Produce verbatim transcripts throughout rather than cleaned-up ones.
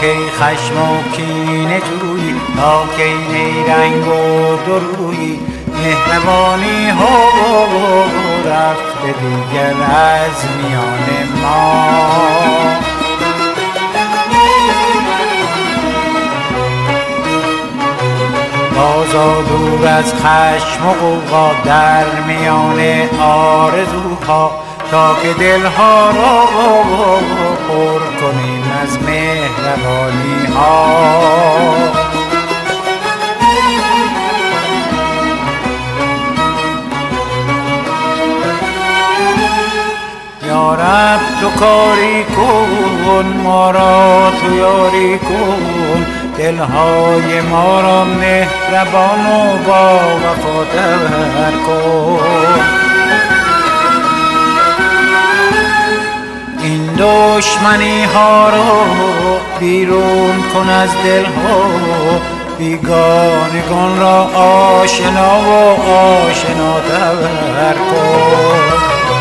کی خشم و کینه جویی، تا کی نیرنگ و درویی، مهربانی ها رفته دیگر از میان ما. بازا دور از خشم و غوغا در میان آرزوها، تا که دلها را پر کنیم از مهربانی ها. یا رب تو کاری کن، ما را تو یاری کن، دلهای ما را مهربان و با وفا تر کن. این دشمنی ها را بیرون کن از دل ها، بیگانگان را آشنا و آشنا تر کن.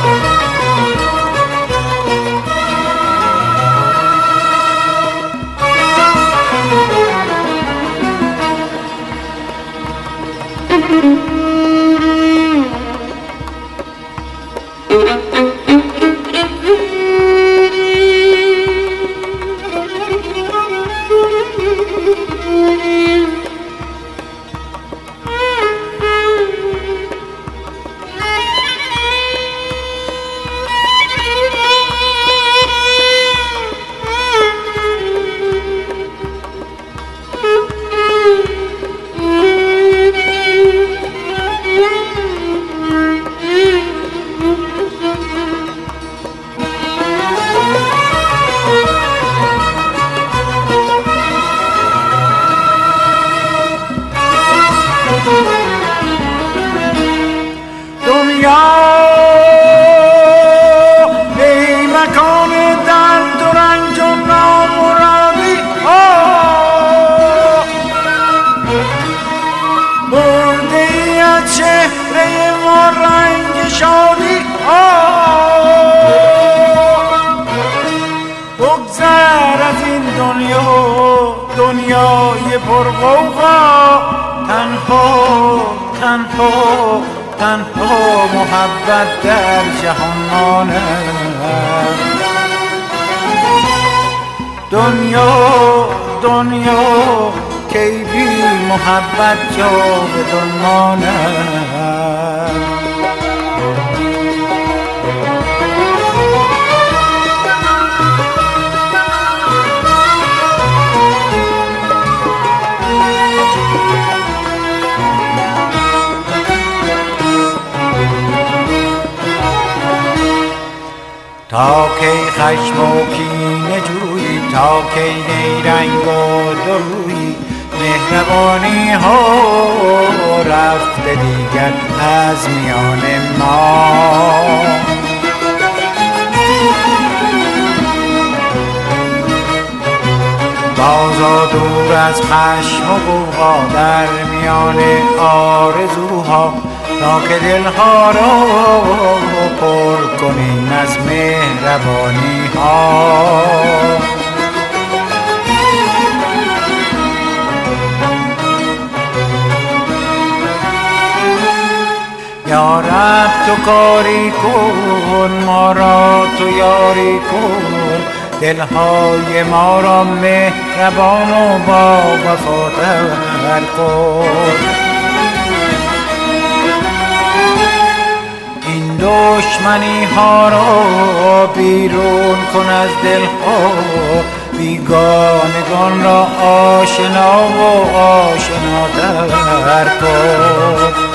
ای مکان درد و رنج و نامرادی ها، برده ای از چهره ما رنگ شادی ها. بگذر از این دنیا، دنیای پرغوغا، تنها تنها تنها محبت در جهان ماند. دنیا دنیا کی بی محبت جاودان ماند. تا کی خشم و کینه جویی، تا کی نیرنگ و درویی، مهربانی ها رفته دیگر از میان ما. بازا دور از خشم و غوغا در میان آرزوها، تا که دلها را پر کنیم از مهربانی ها. یا رب تو کاری کن، ما را تو یاری کن، دلهای ما را مهربان و با وفا تر کن. این دشمنی ها را بیرون کن از دل ها، بیگانگان را آشنا و آشنا تر کن.